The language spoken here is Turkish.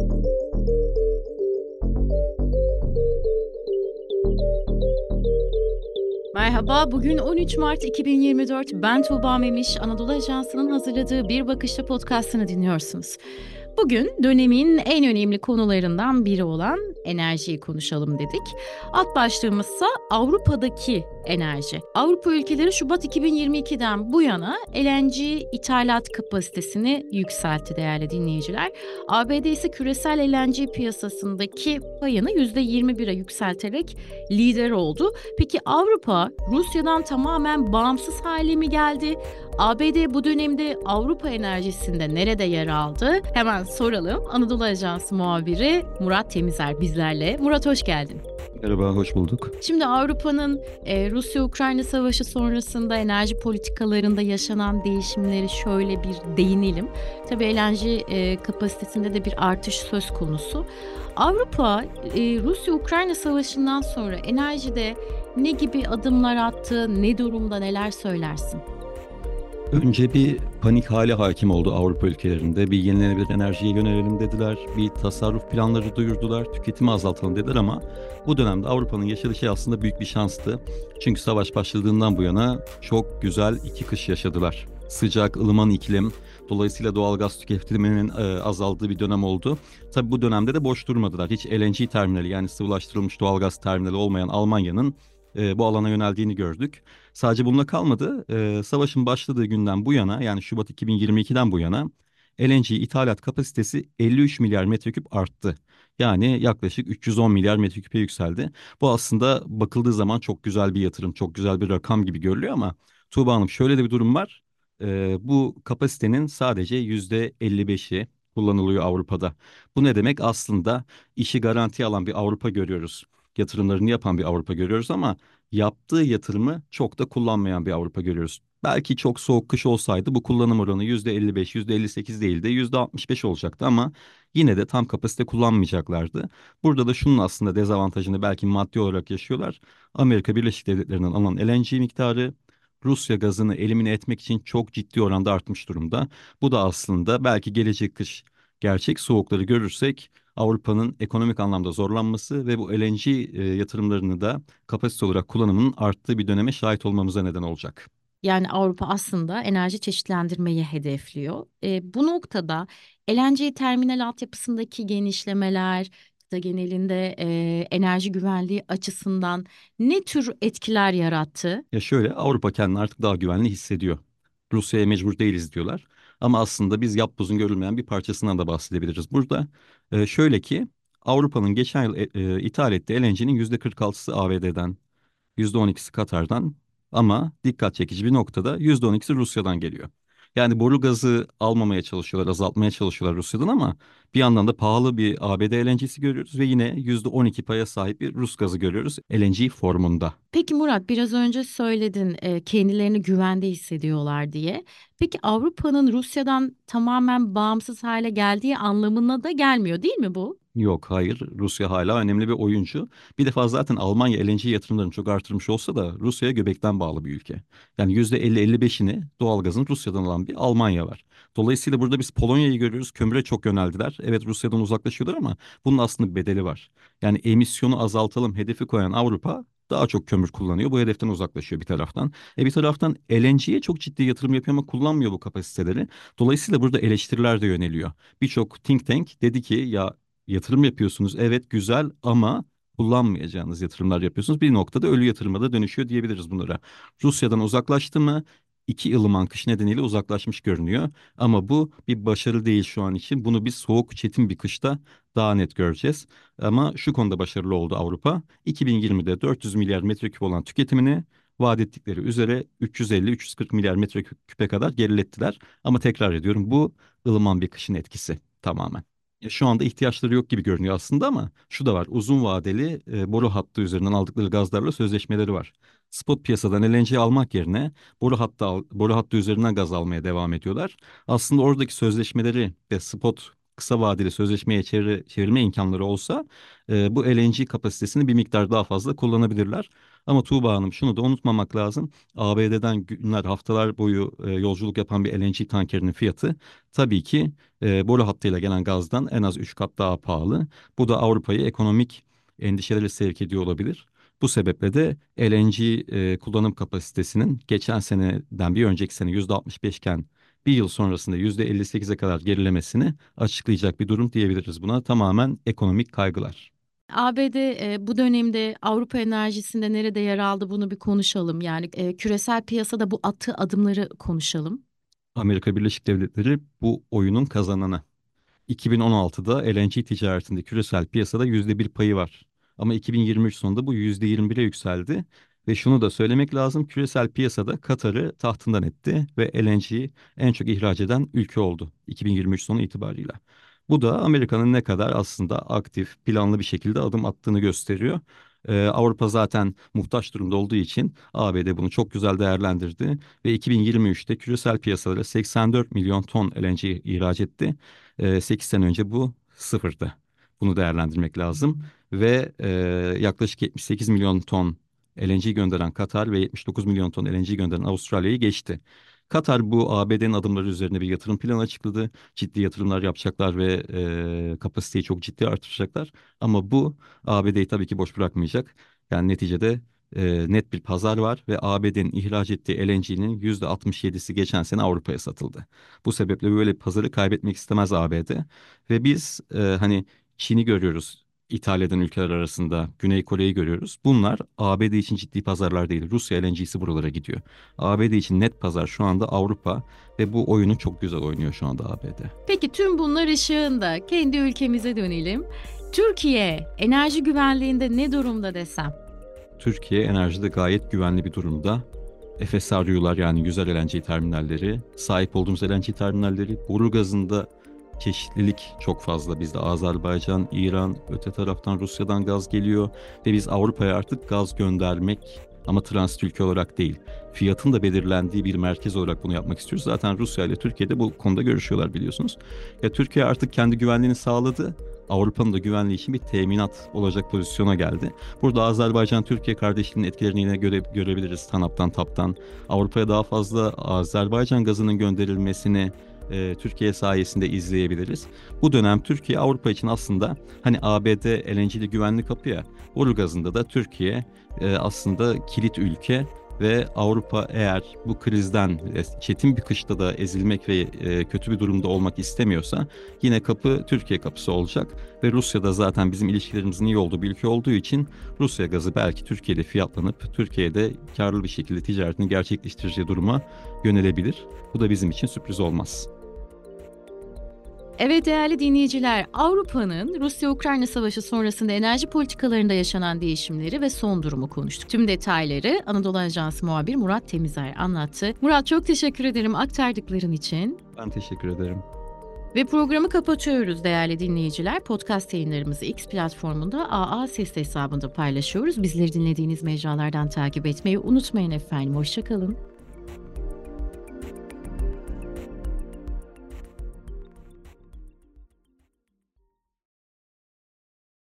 Merhaba, bugün 13 Mart 2024. Ben Tuğba Memiş, Anadolu Ajansı'nın hazırladığı Bir Bakışta podcastını dinliyorsunuz. Bugün dönemin en önemli konularından biri olan enerjiyi konuşalım dedik. Alt başlığımızsa Avrupa'daki enerji. Avrupa ülkeleri Şubat 2022'den bu yana LNG ithalat kapasitesini yükseltti değerli dinleyiciler. ABD ise küresel LNG piyasasındaki payını %21'e yükselterek lider oldu. Peki Avrupa Rusya'dan tamamen bağımsız hale mi geldi? ABD bu dönemde Avrupa enerjisinde nerede yer aldı? Hemen soralım. Anadolu Ajansı muhabiri Murat Temizer bizlerle. Murat, hoş geldin. Merhaba, hoş bulduk. Şimdi Avrupa'nın Rusya-Ukrayna savaşı sonrasında enerji politikalarında yaşanan değişimleri şöyle bir değinelim. Tabii LNG kapasitesinde de bir artış söz konusu. Avrupa Rusya-Ukrayna savaşından sonra enerjide ne gibi adımlar attı, ne durumda, neler söylersin? Önce bir panik hali hakim oldu Avrupa ülkelerinde. Bir yenilenebilir enerjiye yönelelim dediler. Bir tasarruf planları duyurdular. Tüketimi azaltalım dediler ama bu dönemde Avrupa'nın yaşadığı şey aslında büyük bir şanstı. Çünkü savaş başladığından bu yana çok güzel iki kış yaşadılar. Sıcak, ılıman iklim. Dolayısıyla doğalgaz tüketiminin azaldığı bir dönem oldu. Tabii bu dönemde de boş durmadılar. Hiç LNG terminali, yani sıvılaştırılmış doğalgaz terminali olmayan Almanya'nın bu alana yöneldiğini gördük. Sadece bununla kalmadı. Savaşın başladığı günden bu yana, yani Şubat 2022'den bu yana LNG ithalat kapasitesi 53 milyar metreküp arttı. Yani yaklaşık 310 milyar metreküpe yükseldi. Bu aslında bakıldığı zaman çok güzel bir yatırım, çok güzel bir rakam gibi görülüyor ama Tuğba Hanım, şöyle de bir durum var. Bu kapasitenin sadece %55'i kullanılıyor Avrupa'da. Bu ne demek? Aslında işi garantiye alan bir Avrupa görüyoruz. Yatırımlarını yapan bir Avrupa görüyoruz ama yaptığı yatırımı çok da kullanmayan bir Avrupa görüyoruz. Belki çok soğuk kış olsaydı bu kullanım oranı %55, %58 değil de %65 olacaktı ama yine de tam kapasite kullanmayacaklardı. Burada da şunun aslında dezavantajını belki maddi olarak yaşıyorlar. Amerika Birleşik Devletleri'nden alınan LNG miktarı Rusya gazını elimine etmek için çok ciddi oranda artmış durumda. Bu da aslında belki gelecek kış gerçek soğukları görürsek Avrupa'nın ekonomik anlamda zorlanması ve bu LNG yatırımlarını da kapasite olarak kullanımının arttığı bir döneme şahit olmamıza neden olacak. Yani Avrupa aslında enerji çeşitlendirmeyi hedefliyor. Bu noktada LNG terminal altyapısındaki genişlemeler, kıta genelinde enerji güvenliği açısından ne tür etkiler yarattı? Ya şöyle, Avrupa kendini artık daha güvenli hissediyor. Rusya'ya mecbur değiliz diyorlar. Ama aslında biz yapbozun görülmeyen bir parçasından da bahsedebiliriz burada. Şöyle ki Avrupa'nın geçen yıl ithal ettiği LNG'nin %46'sı ABD'den, %12'si Katar'dan ama dikkat çekici bir noktada %12'si Rusya'dan geliyor. Yani boru gazı almamaya çalışıyorlar, azaltmaya çalışıyorlar Rusya'dan ama bir yandan da pahalı bir ABD LNG'si görüyoruz ve yine %12 paya sahip bir Rus gazı görüyoruz LNG formunda. Peki Murat, biraz önce söyledin kendilerini güvende hissediyorlar diye. Peki Avrupa'nın Rusya'dan tamamen bağımsız hale geldiği anlamına da gelmiyor, değil mi bu? Yok, hayır, Rusya hala önemli bir oyuncu. Bir defa zaten Almanya LNG yatırımlarını çok artırmış olsa da Rusya'ya göbekten bağlı bir ülke. Yani %50-55'ini doğalgazın Rusya'dan alan bir Almanya var. Dolayısıyla burada biz Polonya'yı görüyoruz. Kömüre çok yöneldiler. Evet, Rusya'dan uzaklaşıyorlar ama bunun aslında bir bedeli var. Yani emisyonu azaltalım hedefi koyan Avrupa daha çok kömür kullanıyor. Bu hedeften uzaklaşıyor bir taraftan. Bir taraftan LNG'ye çok ciddi yatırım yapıyor ama kullanmıyor bu kapasiteleri. Dolayısıyla burada eleştiriler de yöneliyor. Birçok think tank dedi ki ya, yatırım yapıyorsunuz. Evet, güzel ama kullanmayacağınız yatırımlar yapıyorsunuz. Bir noktada ölü yatırıma da dönüşüyor diyebiliriz bunlara. Rusya'dan uzaklaştı mı? İki ılıman kış nedeniyle uzaklaşmış görünüyor. Ama bu bir başarı değil şu an için. Bunu biz soğuk, çetin bir kışta daha net göreceğiz. Ama şu konuda başarılı oldu Avrupa. 2020'de 400 milyar metreküp olan tüketimini vaat ettikleri üzere 350-340 milyar metreküpe kadar gerilettiler. Ama tekrar ediyorum, bu ılıman bir kışın etkisi tamamen. Şu anda ihtiyaçları yok gibi görünüyor aslında ama şu da var. Uzun vadeli boru hattı üzerinden aldıkları gazlarla sözleşmeleri var. Spot piyasadan LNG almak yerine boru hattı üzerinden gaz almaya devam ediyorlar. Aslında oradaki sözleşmeleri ve spot kısa vadeli sözleşmeye çevirme imkanları olsa bu LNG kapasitesini bir miktar daha fazla kullanabilirler. Ama Tuğba Hanım, şunu da unutmamak lazım. ABD'den günler, haftalar boyu yolculuk yapan bir LNG tankerinin fiyatı tabii ki boru hattıyla gelen gazdan en az 3 kat daha pahalı. Bu da Avrupa'yı ekonomik endişelere sevk ediyor olabilir. Bu sebeple de LNG kullanım kapasitesinin geçen seneden bir önceki sene %65 iken bir yıl sonrasında %58'e kadar gerilemesini açıklayacak bir durum diyebiliriz buna. Tamamen ekonomik kaygılar. ABD bu dönemde Avrupa enerjisinde nerede yer aldı bunu bir konuşalım. Yani küresel piyasada bu attığı adımları konuşalım. Amerika Birleşik Devletleri bu oyunun kazananı. 2016'da LNG ticaretinde küresel piyasada %1 payı var. Ama 2023 sonunda bu %21'e yükseldi. Ve şunu da söylemek lazım, küresel piyasada Katar'ı tahtından etti ve LNG'yi en çok ihraç eden ülke oldu 2023 sonu itibarıyla. Bu da Amerika'nın ne kadar aslında aktif, planlı bir şekilde adım attığını gösteriyor. Avrupa zaten muhtaç durumda olduğu için ABD bunu çok güzel değerlendirdi ve 2023'te küresel piyasalara 84 milyon ton LNG ihraç etti. 8 sene önce bu sıfırdı. Bunu değerlendirmek lazım. Ve yaklaşık 78 milyon ton LNG gönderen Katar ve 79 milyon ton LNG gönderen Avustralya'yı geçti. Katar bu ABD'nin adımları üzerine bir yatırım planı açıkladı. Ciddi yatırımlar yapacaklar ve kapasiteyi çok ciddi artıracaklar. Ama bu ABD'yi tabii ki boş bırakmayacak. Yani neticede net bir pazar var ve ABD'nin ihraç ettiği LNG'nin %67'si geçen sene Avrupa'ya satıldı. Bu sebeple böyle bir pazarı kaybetmek istemez ABD. Ve biz hani Çin'i görüyoruz, ithal eden ülkeler arasında Güney Kore'yi görüyoruz. Bunlar ABD için ciddi pazarlar değil. Rusya LNG'si buralara gidiyor. ABD için net pazar şu anda Avrupa ve bu oyunu çok güzel oynuyor şu anda ABD. Peki tüm bunlar ışığında kendi ülkemize dönelim. Türkiye enerji güvenliğinde ne durumda desem? Türkiye enerjide gayet güvenli bir durumda. FSRU'lar, yani güzel LNG terminalleri, sahip olduğumuz LNG terminalleri, boru gazında çeşitlilik çok fazla. Bizde Azerbaycan, İran, öte taraftan Rusya'dan gaz geliyor ve biz Avrupa'ya artık gaz göndermek, ama transit ülke olarak değil, fiyatın da belirlendiği bir merkez olarak bunu yapmak istiyoruz. Zaten Rusya ile Türkiye'de bu konuda görüşüyorlar, biliyorsunuz. Ya Türkiye artık kendi güvenliğini sağladı. Avrupa'nın da güvenliği için bir teminat olacak pozisyona geldi. Burada Azerbaycan-Türkiye kardeşliğinin etkilerini yine görebiliriz TANAP'tan, TAP'tan. Avrupa'ya daha fazla Azerbaycan gazının gönderilmesini Türkiye sayesinde izleyebiliriz. Bu dönem Türkiye Avrupa için aslında hani ABD LNG'li güvenli kapı ya, boru gazında da Türkiye aslında kilit ülke. Ve Avrupa eğer bu krizden çetin bir kışta da ezilmek ve kötü bir durumda olmak istemiyorsa yine kapı Türkiye kapısı olacak. Ve Rusya da zaten bizim ilişkilerimizin iyi olduğu bir ülke olduğu için Rusya gazı belki Türkiye'de fiyatlanıp Türkiye'de karlı bir şekilde ticaretini gerçekleştireceği duruma yönelebilir. Bu da bizim için sürpriz olmaz. Evet değerli dinleyiciler, Avrupa'nın Rusya-Ukrayna savaşı sonrasında enerji politikalarında yaşanan değişimleri ve son durumu konuştuk. Tüm detayları Anadolu Ajansı muhabir Murat Temizer anlattı. Murat, çok teşekkür ederim aktardıkların için. Ben teşekkür ederim. Ve programı kapatıyoruz değerli dinleyiciler. Podcast yayınlarımızı X platformunda AA Ses hesabında paylaşıyoruz. Bizleri dinlediğiniz mecralardan takip etmeyi unutmayın efendim. Hoşça kalın.